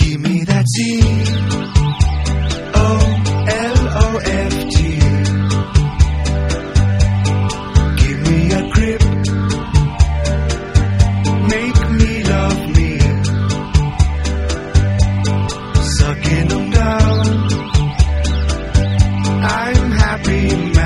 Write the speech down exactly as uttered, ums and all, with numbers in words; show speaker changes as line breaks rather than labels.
Give me that C O L O F T. Give me a grip. Make me love me. Sucking them down. I'm happy.